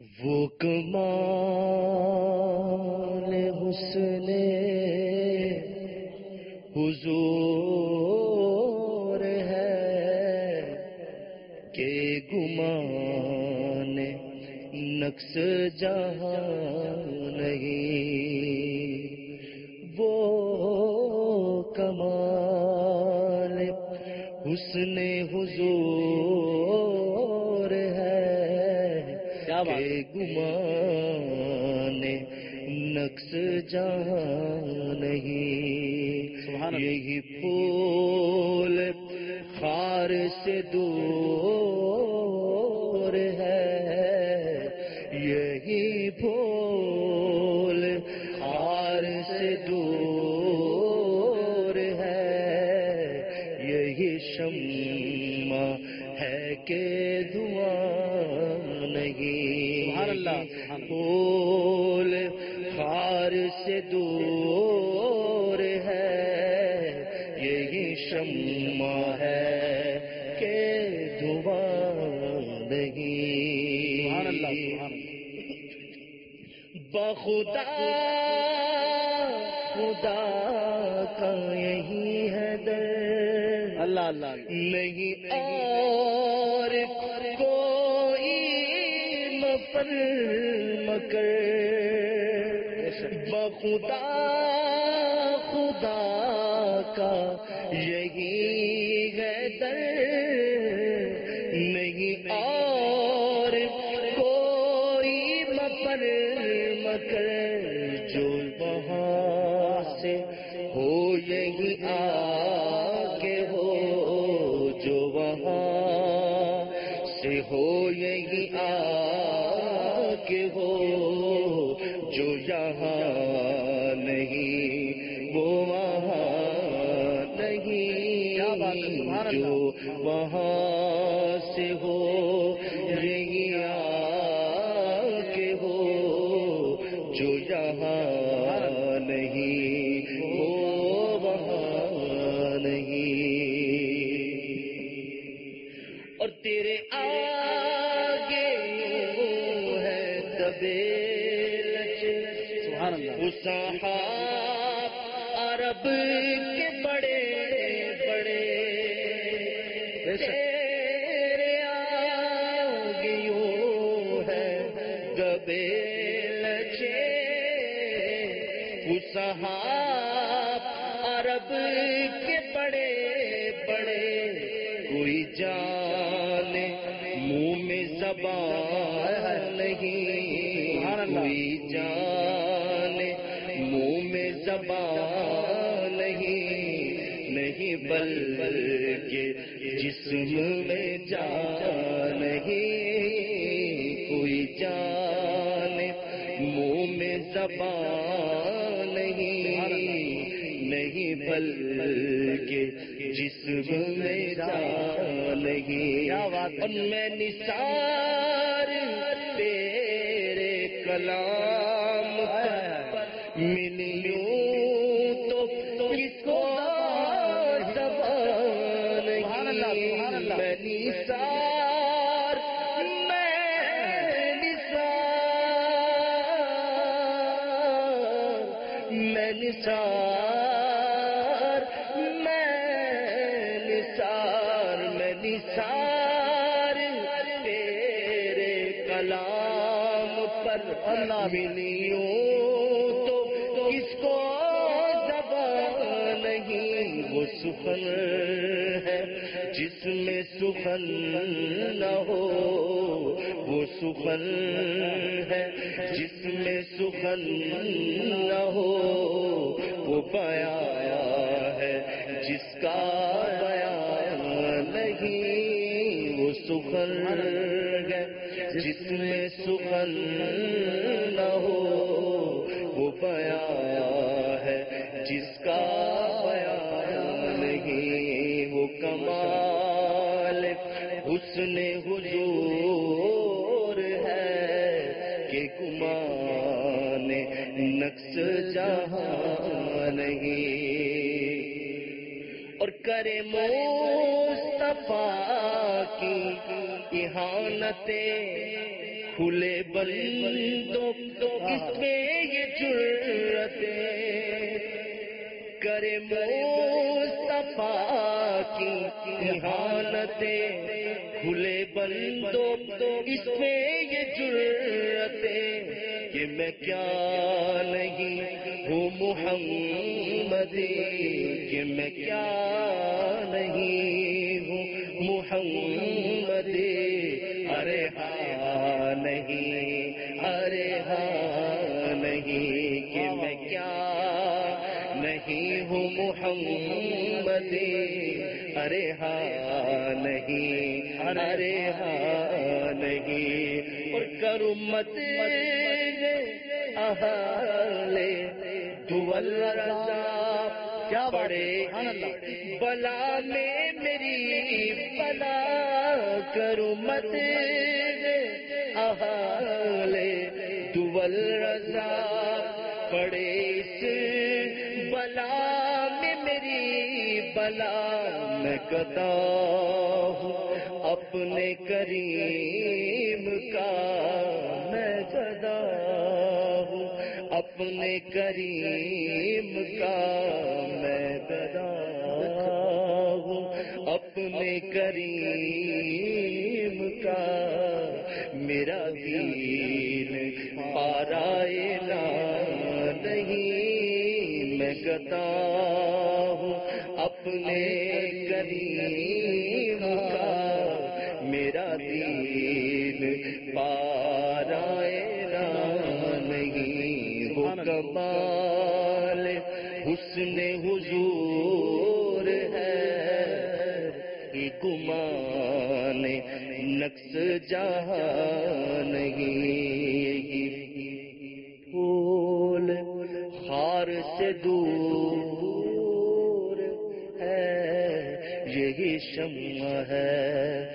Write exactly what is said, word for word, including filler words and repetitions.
وہ کمال حسن حضور ہے کہ گمان نقص جہاں نہیں، وہ کمال حسن حضور ہے کہ گمان نقص جہاں نہیں، یہی پھول خار سے دور ہے، یہی پھول خار سے دور ہے، یہی شمع ہے کہ دھواں نہیں، پھول خار سے دور ہے، یہی شمع ہے کہ دھواں نہیں، بخدا خدا کا یہی ہے در اللہ اللہ نہیں اور کوئی مفر مکر، بخدا خدا کا یہی ہے در نہیں اور کوئی مفر مکر، جو وہاں سے ہو یہی آگے ہو، جو وہاں سے ہو یہی آگے ہو، جو یہاں نہیں وہ وہاں نہیں، جو وہاں سے ہو یہی آگے ہو، جو یہاں نہیں وہ وہاں نہیں، اور تیرے آگے ہے دبے صحاب عرب کے بڑے بڑے، تیرے آگے ہے دبے لچے صحاب عرب کے بڑے بڑے، کوئی جانے منہ میں زبان نہیں، کوئی جانے منہ میں زبان نہیں، نہیں بلکہ جسم میں جان نہیں، کوئی جانے منہ میں زبان نہیں، نہیں بلکہ جسم میں جان نہیں، اور میں نثار تیرے کلام پر ملیوں تو کس کو زبان نہیں، میں نثار میں نثار میں نثار میں نثار میں نثار تیرے کلام پر ملیوں تو کس کو زبان نہیں، وہ سخن ہے جس میں سخن نہ ہو، وہ سخن ہے جس میں سخن نہ ہو، وہ بیان ہے جس کا بیان نہیں، وہ سخن ہے جس میں سخن نہ ہو، وہ بیان ہے جس کا بیان نہیں، وہ کمال حسن حضور ہے کہ گمان نقص جہاں نہیں، اور کرے مصطفیٰ کی احانتیں کھلے بندوں کس میں یہ جرتیں کرے مصطفیٰ کی احانتیں کھلے بندوں اس میں یہ جرتیں کہ میں کیا نہیں ہوں محمدی کہ میں کیا نہیں ہوں محمدی ارے ہاں نہیں ارے ہاں نہیں کہ میں کیا نہیں ہوں محمدی ارے ہاں نہیں ارے ہاں نہیں اور کروں مت اہلِ دول رضا کیا پڑے بلا میں میری بلا کروں مت اہلِ دول رضا پڑے اس بلا میں میری بلا میں گدا ہوں اپنے کریم کا میں گدا ہوں اپنے کریم کا میں گدا ہوں اپنے کریم کا میرا دین پارائے نا نہیں میں گدا ہوں اپنے کریم کا میرا دین پارائے نا نہیں وہ کمال حسن حضور ہے گمان نقص جہاں نہیں پھول خار سے دور ہے یہی شمع ہے